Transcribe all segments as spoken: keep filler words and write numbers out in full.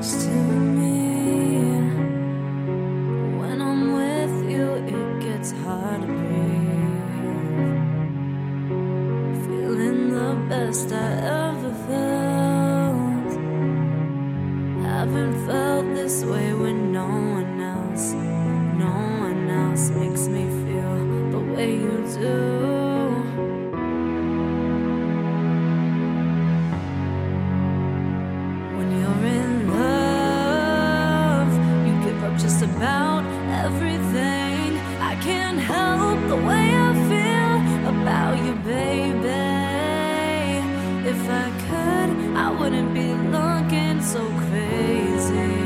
next to me. When I'm with you, it gets hard to breathe. Feeling the best I ever felt. Haven't felt this way with no one else. No one else makes me feel the way you do. Just about everything. I can't help the way I feel about you, baby. If I could, I wouldn't be looking so crazy.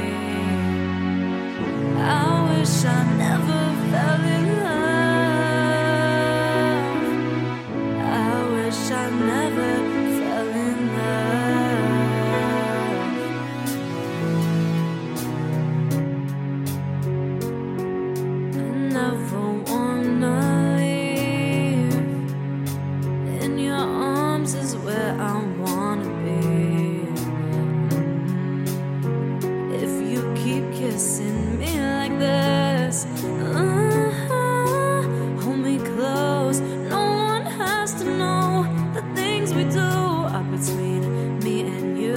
I wish I never fell in love. I wish I never fell in love. Never wanna leave. In your arms is where I wanna be. If you keep kissing me like this, uh, hold me close. No one has to know the things we do are between me and you.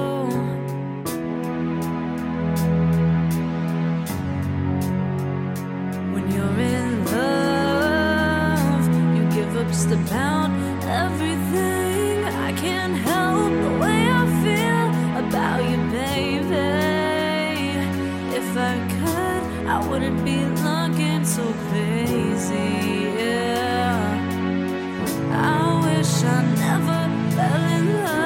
Just about everything. I can't help the way I feel about you, baby. If I could, I wouldn't be looking so crazy. Yeah, I wish I never fell in love.